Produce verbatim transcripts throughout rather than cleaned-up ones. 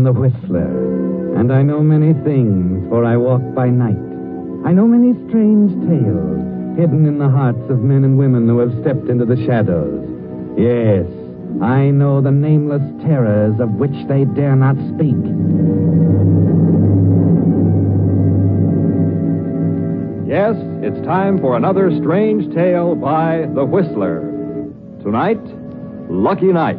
the Whistler, and I know many things, for I walk by night. I know many strange tales, hidden in the hearts of men and women who have stepped into the shadows. Yes, I know the nameless terrors of which they dare not speak. Yes, it's time for another strange tale by The Whistler. Tonight, Lucky Night.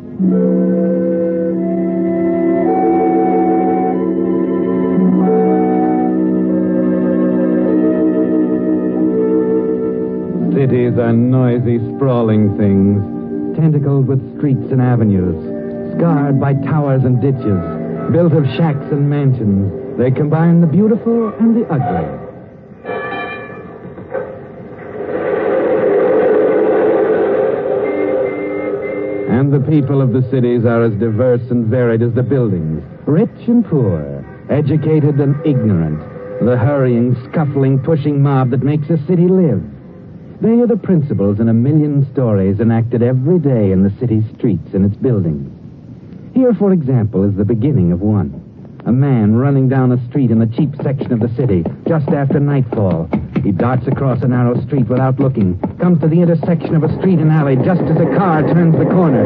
Cities are noisy, sprawling things, tentacled with streets and avenues, scarred by towers and ditches, built of shacks and mansions. They combine the beautiful and the ugly. And the people of the cities are as diverse and varied as the buildings, rich and poor, educated and ignorant, the hurrying, scuffling, pushing mob that makes a city live. They are the principals in a million stories enacted every day in the city's streets and its buildings. Here, for example, is the beginning of one. A man running down a street in the cheap section of the city just after nightfall. He darts across a narrow street without looking, comes to the intersection of a street and alley just as a car turns the corner.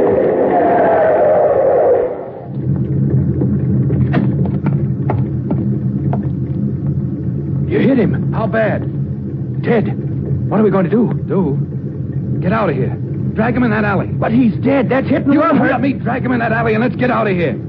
You hit him. How bad? Ted, what are we going to do? Do? Get out of here. Drag him in that alley. But he's dead. That's hitting you. Hurt me. Drag him in that alley and let's get out of here.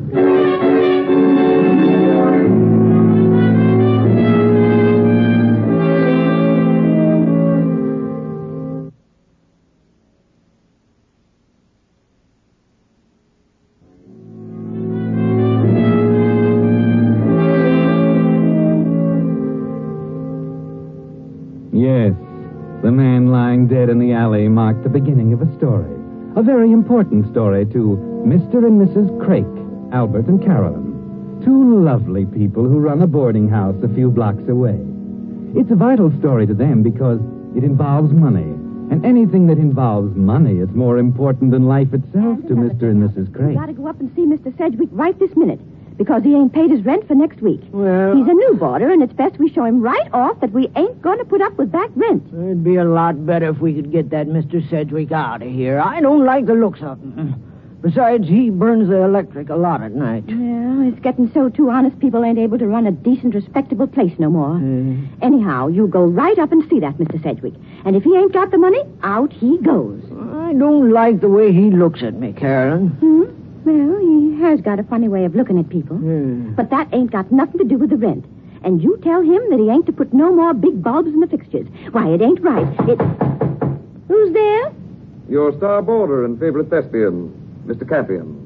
Yes, the man lying dead in the alley marked the beginning of a story. A very important story to Mister and Missus Craik, Albert and Carolyn. Two lovely people who run a boarding house a few blocks away. It's a vital story to them because it involves money. And anything that involves money is more important than life itself to Mister and Missus Craik. We've got to go up and see Mister Sedgwick right this minute. Because he ain't paid his rent for next week. Well... He's a new boarder, and it's best we show him right off that we ain't going to put up with back rent. It'd be a lot better if we could get that Mister Sedgwick out of here. I don't like the looks of him. Besides, he burns the electric a lot at night. Yeah, it's getting so too honest people ain't able to run a decent, respectable place no more. Mm. Anyhow, you go right up and see that Mister Sedgwick. And if he ain't got the money, out he goes. I don't like the way he looks at me, Carolyn. Hmm? Well, he has got a funny way of looking at people. Hmm. But that ain't got nothing to do with the rent. And you tell him that he ain't to put no more big bulbs in the fixtures. Why, it ain't right. It... Who's there? Your star boarder and favorite thespian, Mister Campion.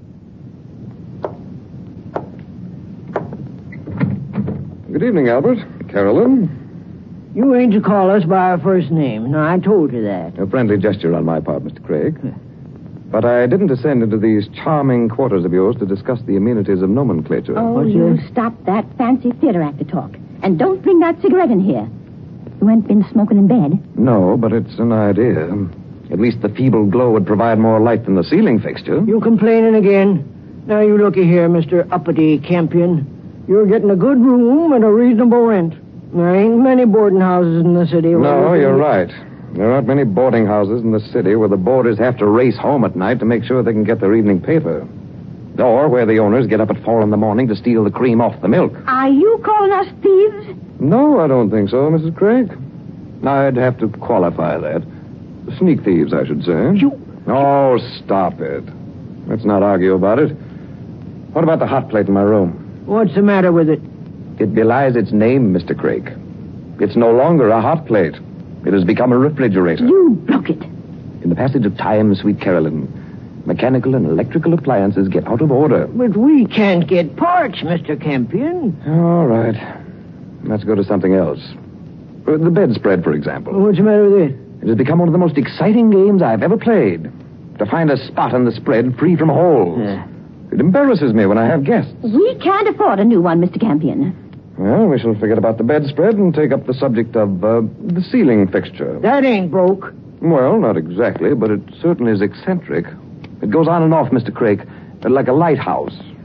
Good evening, Albert. Carolyn. You ain't to call us by our first name. No, I told you that. A friendly gesture on my part, Mister Craig. But I didn't descend into these charming quarters of yours to discuss the amenities of nomenclature. Oh, What's you this? stop that fancy theater actor talk. And don't bring that cigarette in here. You ain't been smoking in bed. No, but it's an idea. At least the feeble glow would provide more light than the ceiling fixture. You complaining again? Now, you looky here, Mister Uppity Campion. You're getting a good room at a reasonable rent. There ain't many boarding houses in the city. No, you're right. There aren't many boarding houses in the city where the boarders have to race home at night to make sure they can get their evening paper. Or where the owners get up at four in the morning to steal the cream off the milk. Are you calling us thieves? No, I don't think so, Missus Craig. I'd have to qualify that. Sneak thieves, I should say. You... Oh, stop it. Let's not argue about it. What about the hot plate in my room? What's the matter with it? It belies its name, Mister Craig. It's no longer a hot plate. It has become a refrigerator. You broke it. In the passage of time, sweet Carolyn, mechanical and electrical appliances get out of order. But we can't get parts, Mister Campion. All right. Let's go to something else. Uh, The bedspread, for example. What's the matter with it? It has become one of the most exciting games I've ever played. To find a spot on the spread free from holes. Yeah. It embarrasses me when I have guests. We can't afford a new one, Mister Campion. Well, we shall forget about the bedspread and take up the subject of uh, the ceiling fixture. That ain't broke. Well, not exactly, but it certainly is eccentric. It goes on and off, Mister Craik, like a lighthouse.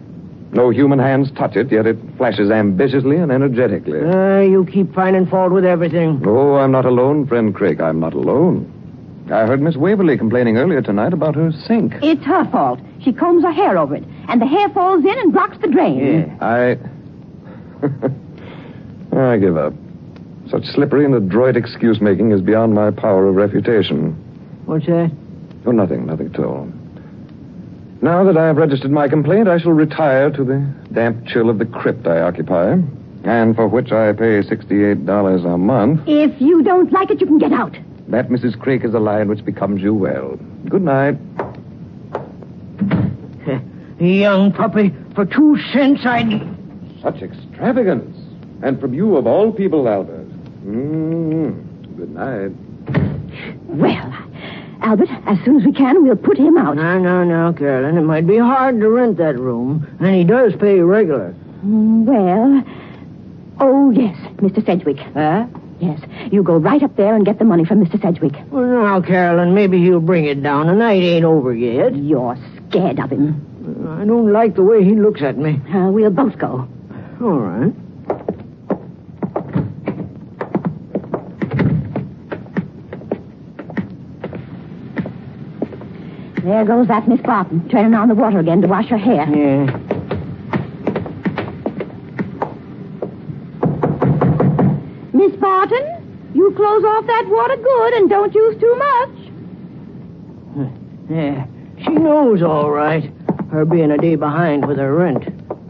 No human hands touch it, yet it flashes ambitiously and energetically. Uh, you keep finding fault with everything. Oh, I'm not alone, friend Craig. I'm not alone. I heard Miss Waverly complaining earlier tonight about her sink. It's her fault. She combs her hair over it, and the hair falls in and blocks the drain. Yeah. I... I give up. Such slippery and adroit excuse-making is beyond my power of refutation. What's that? Oh, nothing, nothing at all. Now that I have registered my complaint, I shall retire to the damp chill of the crypt I occupy, and for which I pay sixty-eight dollars a month. If you don't like it, you can get out. That, Missus Craik, is a line which becomes you well. Good night. Young puppy, for two cents I'd... Such extravagance. And from you, of all people, Albert. Mm. Good night. Well, Albert, as soon as we can, we'll put him out. No, no, no, Carolyn. It might be hard to rent that room, and he does pay regular. Mm, Well, oh, yes, Mister Sedgwick. Huh? Yes, you go right up there and get the money from Mister Sedgwick. Well, now, Carolyn, maybe he'll bring it down. The night ain't over yet. You're scared of him. I don't like the way he looks at me. Uh, we'll both go. All right. There goes that Miss Barton, turning on the water again to wash her hair. Yeah. Miss Barton, you close off that water good and don't use too much. Yeah. She knows, all right. Her being a day behind with her rent.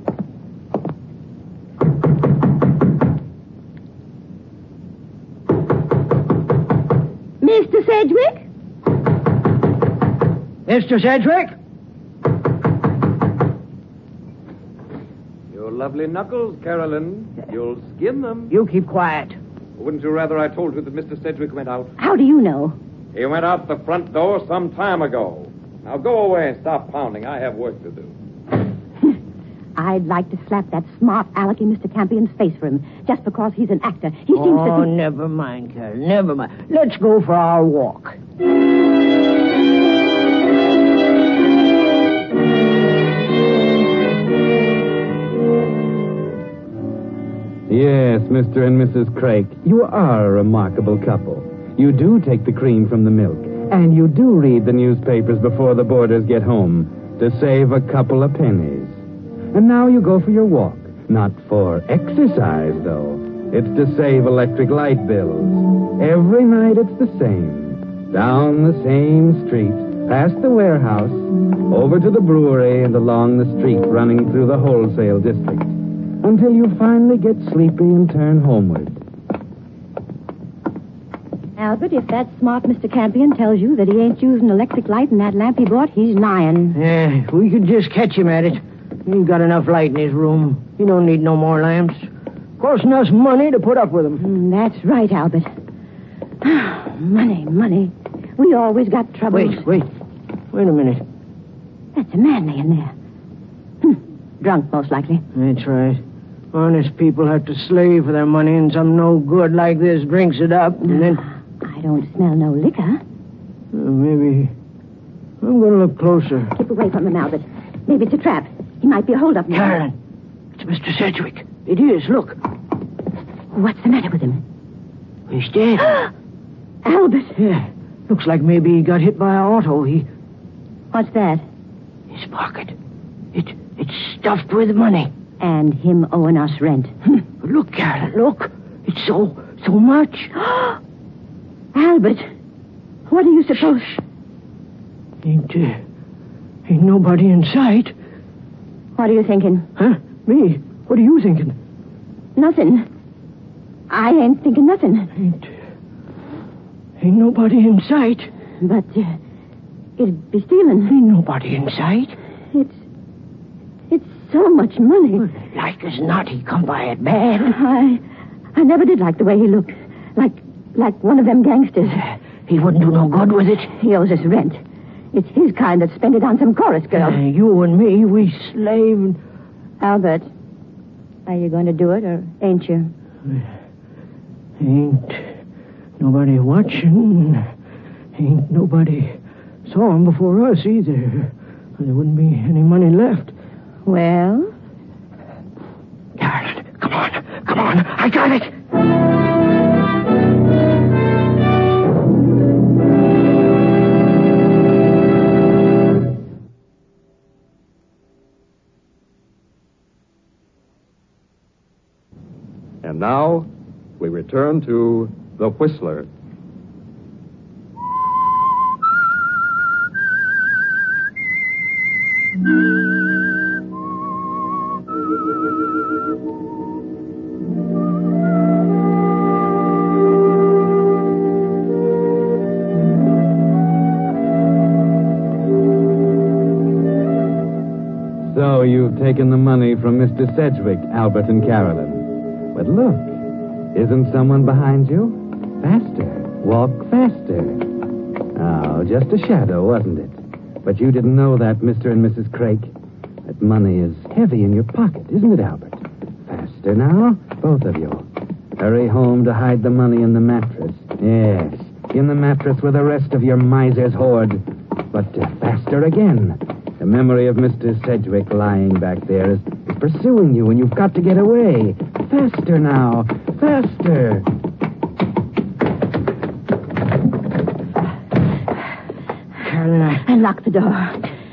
Mister Sedgwick? Mister Sedgwick? Your lovely knuckles, Carolyn. You'll skin them. You keep quiet. Wouldn't you rather I told you that Mister Sedgwick went out? How do you know? He went out the front door some time ago. Now go away and stop pounding. I have work to do. I'd like to slap that smart alecky Mister Campion's face for him, just because he's an actor. He seems Oh, to think... never mind, Carol. Never mind. Let's go for our walk. Yes, Mister and Missus Craik, you are a remarkable couple. You do take the cream from the milk, and you do read the newspapers before the boarders get home to save a couple of pennies. And now you go for your walk. Not for exercise, though. It's to save electric light bills. Every night it's the same. Down the same street, past the warehouse, over to the brewery, and along the street running through the wholesale district, until you finally get sleepy and turn homeward. Albert, if that smart Mister Campion tells you that he ain't using electric light in that lamp he bought, he's lying. Yeah, if we could just catch him at it. He's got enough light in his room. He don't need no more lamps. Costing us money to put up with them. Mm, that's right, Albert. money, money. We always got troubles. Wait, wait. Wait a minute. That's a man laying there. Hm. Drunk, most likely. That's right. Honest people have to slave for their money, and some no good like this drinks it up, and then... I don't smell no liquor. Uh, maybe... I'm going to look closer. Keep away from him, Albert. Maybe it's a trap. He might be a hold-up man. Karen, it's Mister Sedgwick. It is, look. What's the matter with him? He's dead. Albert! Yeah, looks like maybe he got hit by an auto. He... What's that? His pocket. It, it's stuffed with money. And him owing us rent. But look, Karen, look. It's so, so much. Albert, what do you suppose? Ain't, uh, ain't nobody in sight. What are you thinking? Huh? Me? What are you thinking? Nothing. I ain't thinking nothing. Ain't, ain't nobody in sight. But uh, it'd be stealing. Ain't nobody in sight. It's, it's so much money. Like as not, he come by it bad. I, I never did like the way he looked. Like, like one of them gangsters. He wouldn't do no good with it. He owes us rent. It's his kind that spent it on some chorus girl. Uh, you and me, we slave. Albert, are you going to do it, or ain't you? Ain't nobody watching. Ain't nobody saw him before us either. There wouldn't be any money left. Well, on. I got it. And now, we return to The Whistler. So you've taken the money from Mister Sedgwick, Albert, and Carolyn. But look, isn't someone behind you? Faster. Walk faster. Oh, just a shadow, wasn't it? But you didn't know that, Mister and Missus Craik. That money is heavy in your pocket, isn't it, Albert? Faster now, both of you. Hurry home to hide the money in the mattress. Yes, in the mattress with the rest of your miser's hoard. But uh, faster again. The memory of Mister Sedgwick lying back there is, is pursuing you, and you've got to get away. Faster now. Faster. Carolyn, I... And lock the door.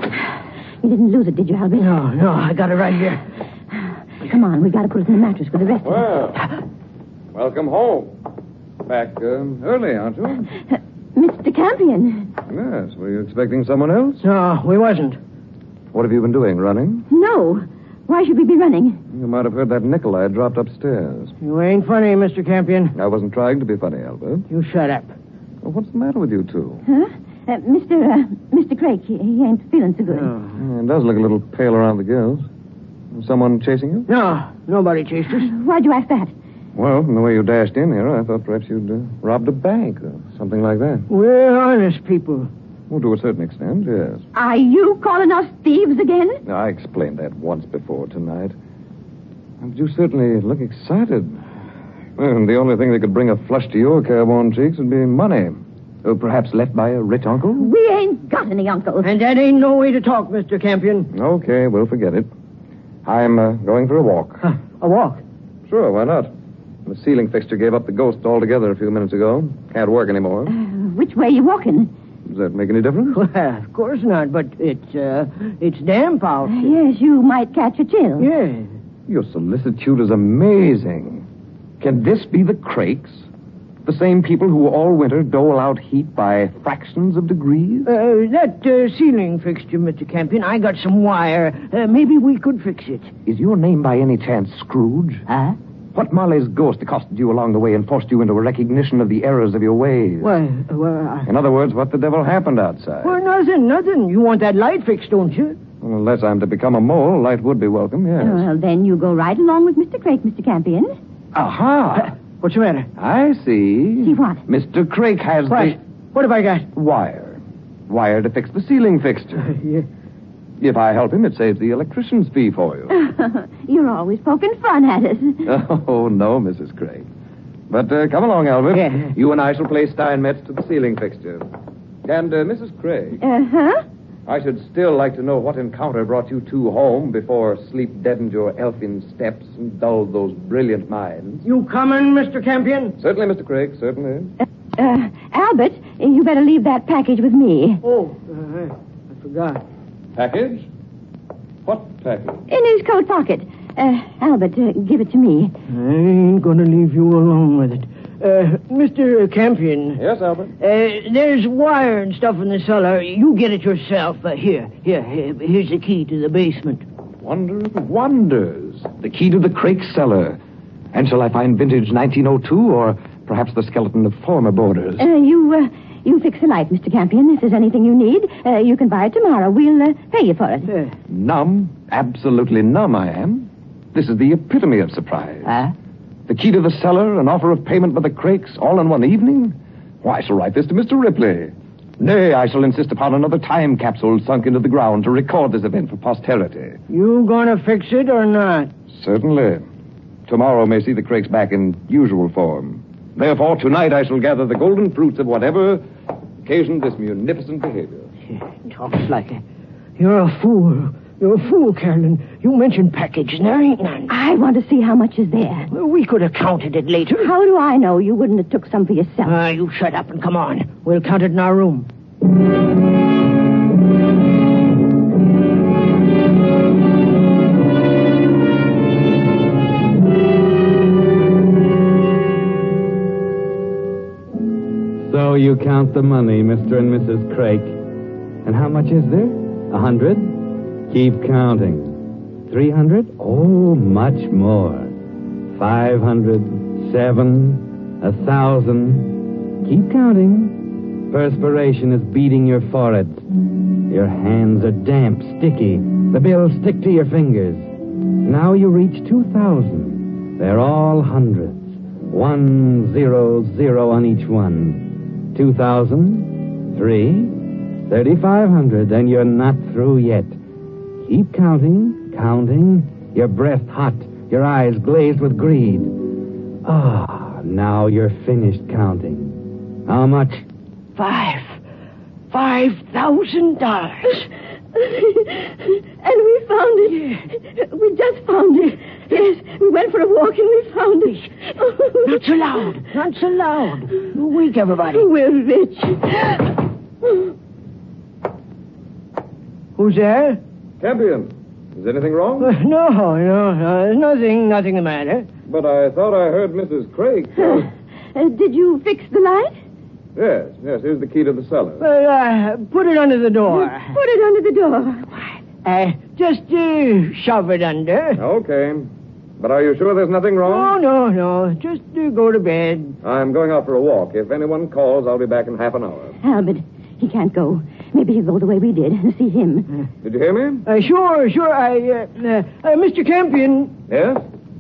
You didn't lose it, did you, Albert? No, no, I got it right here. Come on, we've got to put it in the mattress with the rest Well, of it. welcome home. Back um, early, aren't you? Uh, Mister Campion. Yes. Were you expecting someone else? No, we wasn't. What have you been doing, running? No. Why should we be running? You might have heard that nickel I dropped upstairs. You ain't funny, Mister Campion. I wasn't trying to be funny, Albert. You shut up. Well, what's the matter with you two? Huh? Uh, Mister Uh, Mister Craik, he, he ain't feeling so good. No. It does look a little pale around the gills. Someone chasing you? No, nobody chased us. Why'd you ask that? Well, from the way you dashed in here, I thought perhaps you'd uh, robbed a bank or something like that. We're honest people. Well, to a certain extent, yes. Are you calling us thieves again? Now, I explained that once before tonight. And you certainly look excited. Well, the only thing that could bring a flush to your careworn cheeks would be money. Or perhaps left by a rich uncle? We ain't got any uncles. And that ain't no way to talk, Mister Campion. Okay, we'll forget it. I'm uh, going for a walk. Huh, a walk? Sure, why not? The ceiling fixture gave up the ghost altogether a few minutes ago. Can't work anymore. Uh, which way you walking? Does that make any difference? Well, of course not, but it's, uh, it's damp out. Uh, yes, you might catch a chill. Yeah. Your solicitude is amazing. Can this be the Craiks? The same people who all winter dole out heat by fractions of degrees? Uh, that uh, ceiling fixture, Mister Campion, I got some wire. Uh, maybe we could fix it. Is your name by any chance Scrooge? Huh? What Marley's ghost accosted you along the way and forced you into a recognition of the errors of your ways? Well, well, I... In other words, what the devil happened outside? Well, nothing, nothing. You want that light fixed, don't you? Well, unless I'm to become a mole, light would be welcome, yes. Well, then you go right along with Mister Craik, Mister Campion. Aha! What's the matter? I see. See what? Mister Craik has What? the... What have I got? Wire. Wire to fix the ceiling fixture. Yeah. If I help him, it saves the electrician's fee for you. You're always poking fun at us. Oh, no, Missus Craik. But uh, come along, Albert. Yeah. You and I shall play Steinmetz to the ceiling fixture. And, uh, Missus Craik, Uh-huh. I should still like to know what encounter brought you two home before sleep deadened your elfin steps and dulled those brilliant minds. You coming, Mister Campion? Certainly, Mister Craik, certainly. Uh, Albert, you better leave that package with me. Oh, uh, I forgot. Package? What package? In his coat pocket. Uh, Albert, uh, give it to me. I ain't gonna leave you alone with it. Uh, Mister Campion. Yes, Albert? Uh, there's wire and stuff in the cellar. You get it yourself. Uh, here, here, here. Here's the key to the basement. Wonder of wonders. The key to the Craik cellar. And shall I find vintage nineteen oh two or perhaps the skeleton of former boarders? Uh, you, uh, you fix the light, Mister Campion. If there's anything you need, uh, you can buy it tomorrow. We'll uh, pay you for it. Uh, Numb. Absolutely numb I am. This is the epitome of surprise. huh? The key to the cellar, an offer of payment by the Craiks, all in one evening? Why, I shall write this to Mister Ripley. Nay, I shall insist upon another time capsule sunk into the ground to record this event for posterity. You gonna fix it or not? Certainly. Tomorrow may see the Craiks back in usual form. Therefore, tonight I shall gather the golden fruits of whatever occasioned this munificent behavior. Talks like a... You're a fool. You're a fool, Carolyn. You mentioned package, and there ain't none. I want to see how much is there. Well, we could have counted it later. How do I know you wouldn't have took some for yourself? Ah, you shut up and come on. We'll count it in our room. So you count the money, Mister and Missus Craik. And how much is there? A hundred? Keep counting. Three hundred? Oh, much more. Five hundred, seven, a thousand. Keep counting. Perspiration is beating your foreheads. Your hands are damp, sticky. The bills stick to your fingers. Now you reach two thousand. They're all hundreds. One, zero, zero on each one. Two thousand, three, thirty-five hundred, and you're not through yet. Keep counting, counting, your breath hot, your eyes glazed with greed. Ah, now you're finished counting. How much? Five. Five thousand dollars. And we found it. We just found it. Yes, we went for a walk and we found it. Not so loud. Not so loud. Wake everybody. We're rich. Who's there? Campion, is anything wrong? Uh, no, no, no. There's nothing, nothing the matter. But I thought I heard Missus Craik. Uh, uh, did you fix the light? Yes, yes, here's the key to the cellar. Well, uh, put it under the door. Put it under the door. Uh, just uh, shove it under. Okay. But are you sure there's nothing Oh, wrong? no, no. Just uh, go to bed. I'm going out for a walk. If anyone calls, I'll be back in half an hour. Albert, he can't go. Maybe he'll go the way we did and see him. Did you hear me? Uh, sure, sure. I, uh, uh, uh, Mister Campion. Yes?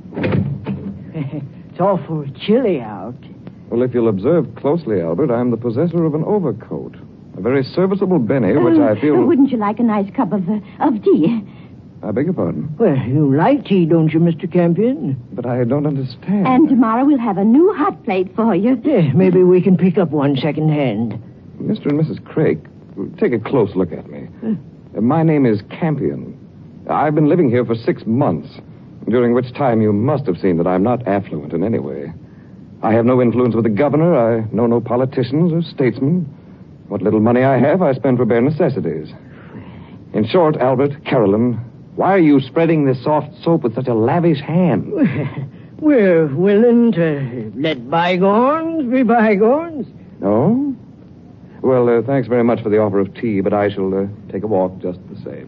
It's awful chilly out. Well, if you'll observe closely, Albert, I'm the possessor of an overcoat. A very serviceable Benny, which I feel... Uh, wouldn't you like a nice cup of, uh, of tea? I beg your pardon. Well, you like tea, don't you, Mister Campion? But I don't understand. And tomorrow we'll have a new hot plate for you. Yeah, maybe we can pick up one second hand. Mister and Missus Craik, take a close look at me. Uh, My name is Campion. I've been living here for six months, during which time you must have seen that I'm not affluent in any way. I have no influence with the governor. I know no politicians or statesmen. What little money I have, I spend for bare necessities. In short, Albert, Carolyn, why are you spreading this soft soap with such a lavish hand? We're willing to let bygones be bygones. No? Well, uh, thanks very much for the offer of tea, but I shall uh, take a walk just the same.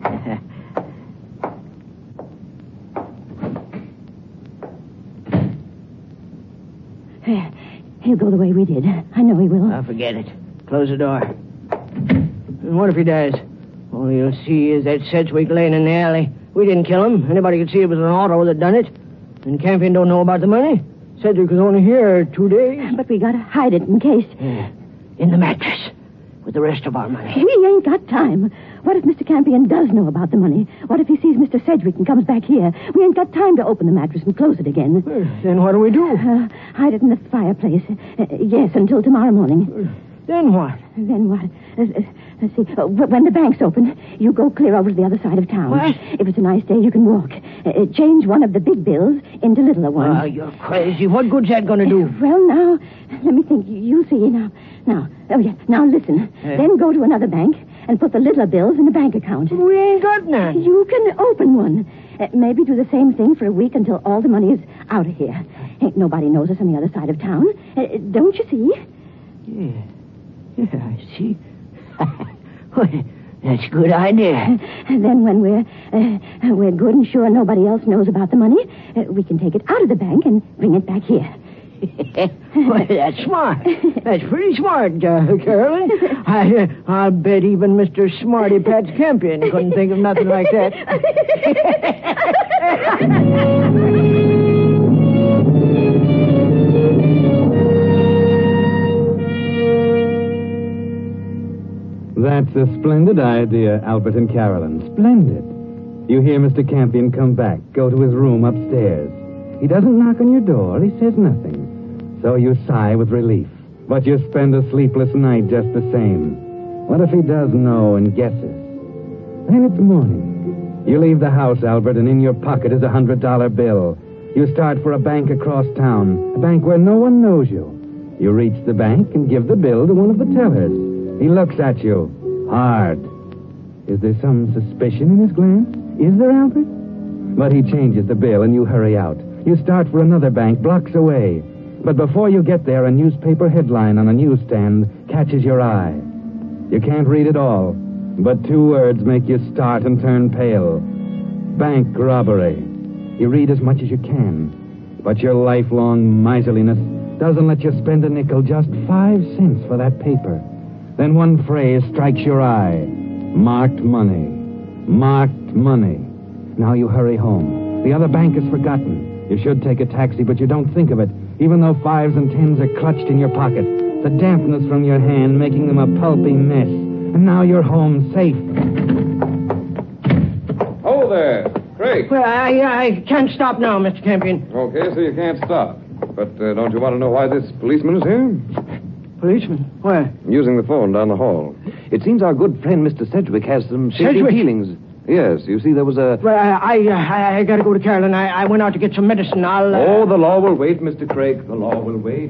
He'll go the way we did. I know he will. I'll forget it. Close the door. And what if he does? All you'll see is that Sedgwick laying in the alley. We didn't kill him. Anybody could see it was an auto that done it. And Campion don't know about the money. Sedgwick was only here two days. But we gotta hide it in case. Yeah. In the mattress. With the rest of our money. We ain't got time. What if Mister Campion does know about the money? What if he sees Mister Sedgwick and comes back here? We ain't got time to open the mattress and close it again. Well, then what do we do? Uh, hide it in the fireplace. Uh, yes, until tomorrow morning. Then what? Then what? Uh, uh, let's see. Uh, when the bank's open, you go clear over to the other side of town. What? If it's a nice day, you can walk. Uh, change one of the big bills into littler ones. Oh, you're crazy. What good's that going to do? Uh, well, now, let me think. You see, now. Now, oh, yeah. Now, listen. Uh, then go to another bank and put the littler bills in the bank account. We ain't got none. You can open one. Uh, maybe do the same thing for a week until all the money is out of here. Ain't nobody knows us on the other side of town. Uh, don't you see? Yeah. Yeah, I see. Well, that's a good idea. And then when we're uh, we're good and sure nobody else knows about the money, uh, we can take it out of the bank and bring it back here. Well, that's smart. That's pretty smart, uh, Carolyn. I, uh, I'll bet even Mister Smarty Pants Campion couldn't think of nothing like that. That's a splendid idea, Albert and Carolyn. Splendid. You hear Mister Campion come back, go to his room upstairs. He doesn't knock on your door. He says nothing. So you sigh with relief. But you spend a sleepless night just the same. What if he does know and guesses? Then it's morning. You leave the house, Albert, and in your pocket is a hundred dollar bill. You start for a bank across town, a bank where no one knows you. You reach the bank and give the bill to one of the tellers. He looks at you, hard. Is there some suspicion in his glance? Is there, Albert? But he changes the bill and you hurry out. You start for another bank blocks away. But before you get there, a newspaper headline on a newsstand catches your eye. You can't read it all, but two words make you start and turn pale. Bank robbery. You read as much as you can, but your lifelong miserliness doesn't let you spend a nickel, just five cents for that paper. Then one phrase strikes your eye. Marked money. Marked money. Now you hurry home. The other bank is forgotten. You should take a taxi, but you don't think of it, even though fives and tens are clutched in your pocket. The dampness from your hand making them a pulpy mess. And now you're home safe. Oh, there. Craig. Well, I, I can't stop now, Mister Campion. Okay, so you can't stop. But uh, don't you want to know why this policeman is here? Policeman? Where? Using the phone down the hall. It seems our good friend Mister Sedgwick has some shady Sedgwick? feelings. Yes, you see, there was a... Well, I, I, I, I got to go to Carolyn. I, I went out to get some medicine. I'll... Uh... Oh, the law will wait, Mister Craig. The law will wait.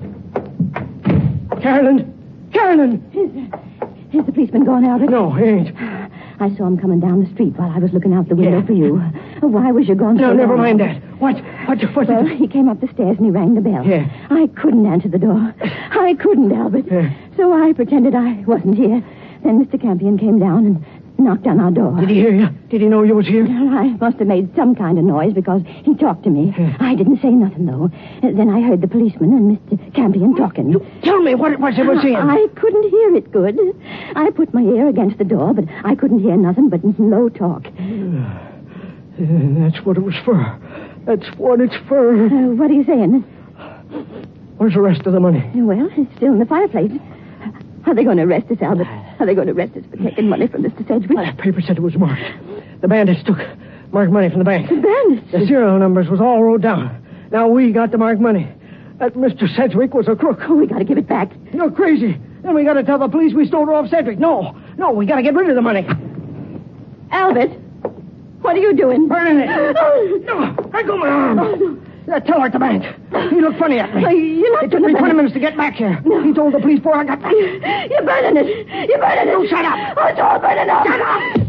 Carolyn! Carolyn! Is, is the policeman gone, Albert? No, he ain't. I saw him coming down the street while I was looking out the window Yeah. for you. Why was you gone No, so never long? mind that. What? What? What? Well, did... he came up the stairs and he rang the bell. Yeah. I couldn't answer the door. I couldn't, Albert. Yeah. So I pretended I wasn't here. Then Mister Campion came down and knocked on our door. Did he hear you? Did he know you was here? Well, I must have made some kind of noise because he talked to me. Yeah. I didn't say nothing, though. Then I heard the policeman and Mister Campion talking. You tell me what it was they were saying. I couldn't hear it good. I put my ear against the door, but I couldn't hear nothing but low talk. And that's what it was for. That's what it's for. Uh, what are you saying? Where's the rest of the money? Well, it's still in the fireplace. Are they going to arrest us, Albert? Are they going to arrest us for taking money from Mister Sedgwick? Well, that paper said it was marked. The bandits took marked money from the bank. The bandits? The serial numbers was all wrote down. Now we got the marked money. That Mister Sedgwick was a crook. Oh, we got to give it back. You're crazy. Then we got to tell the police we stole it off Sedgwick. No, no, we got to get rid of the money. Albert, what are you doing? Burning it. No, I go my arm. Oh, no. That teller at the bank. He looked funny at me. Oh, you're not It took gonna me burn twenty it. minutes to get back here. No. He told the police before I got back. You're burning it. You're burning it. Oh, shut up. Oh, it's all burning up. Shut up.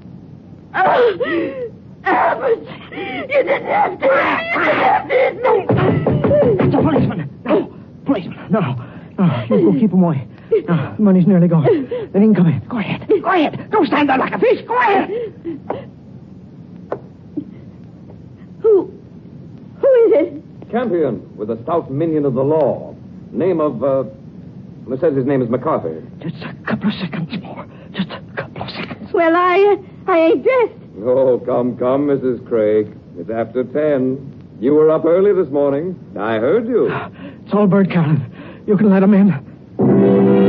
Oh, Albert, you didn't have to. You didn't have to. No. It's a policeman. No, policeman. No, no. You go keep him away. No, the money's nearly gone. Then he can come in. Go ahead. Go ahead. Don't stand there like a fish. Go ahead. Who? Who is it? Campion, with a stout minion of the law. Name of, uh... It says his name is McCarthy. Just a couple of seconds more. Just a couple of seconds. Well, I, uh, I ain't dressed. Oh, come, come, Missus Craig. It's after ten. You were up early this morning. I heard you. It's all Bert Carolyn. You can let him in.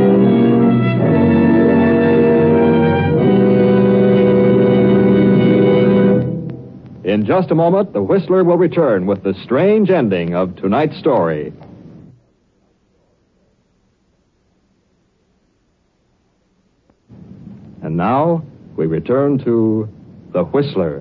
In just a moment, the Whistler will return with the strange ending of tonight's story. And now, we return to the Whistler.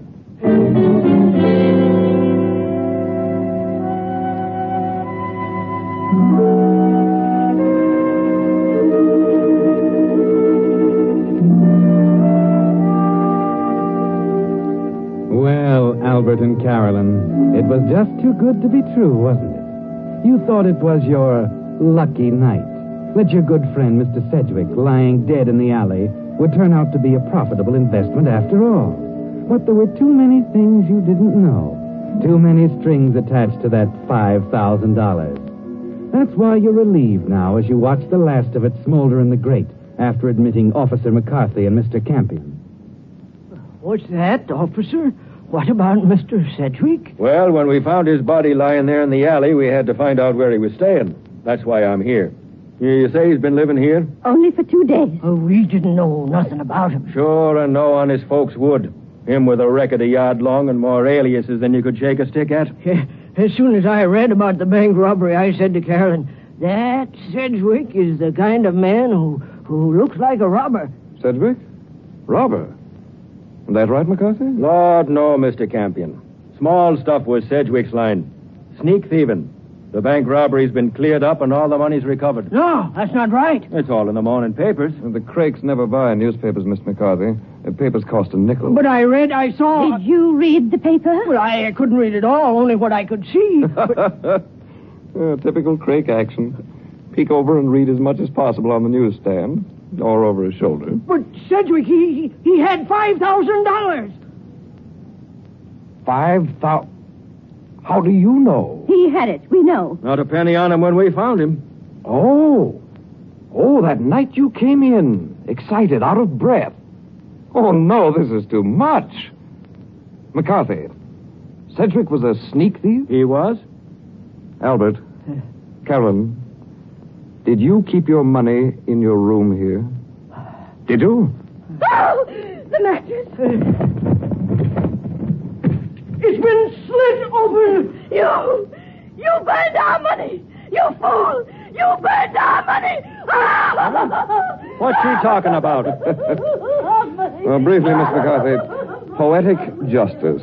Well, Albert and Carolyn, it was just too good to be true, wasn't it? You thought it was your lucky night, that your good friend Mister Sedgwick, lying dead in the alley, would turn out to be a profitable investment after all. But there were too many things you didn't know. Too many strings attached to that five thousand dollars. That's why you're relieved now as you watch the last of it smolder in the grate after admitting Officer McCarthy and Mister Campion. What's that, officer? What about Mister Sedgwick? Well, when we found his body lying there in the alley, we had to find out where he was staying. That's why I'm here. You, you say he's been living here? Only for two days. Oh, we didn't know nothing about him. Sure, and no honest folks would. Him with a record a yard long and more aliases than you could shake a stick at. Yeah, as soon as I read about the bank robbery, I said to Carolyn, that Sedgwick is the kind of man who, who looks like a robber. Sedgwick? Robber? That right, McCarthy? Lord, no, Mister Campion. Small stuff was Sedgwick's line. Sneak thieving. The bank robbery's been cleared up and all the money's recovered. No, that's not right. It's all in the morning papers. The Crakes never buy newspapers, Mister McCarthy. The papers cost a nickel. But I read, I saw... Did you read the paper? Well, I couldn't read it all, only what I could see. But... uh, typical Crake action. Peek over and read as much as possible on the newsstand, or over his shoulder. But Sedgwick, he he had five thousand dollars. Five thousand... How do you know? He had it, we know. Not a penny on him when we found him. Oh. Oh, that night you came in, excited, out of breath. Oh, no, this is too much. McCarthy, Sedgwick was a sneak thief? He was? Albert, Carolyn, did you keep your money in your room here? Did you? Oh, the mattress. It's been slit open. You, you burned our money. You fool. You burned our money. What's she talking about? Well, briefly, Miss McCarthy, poetic justice.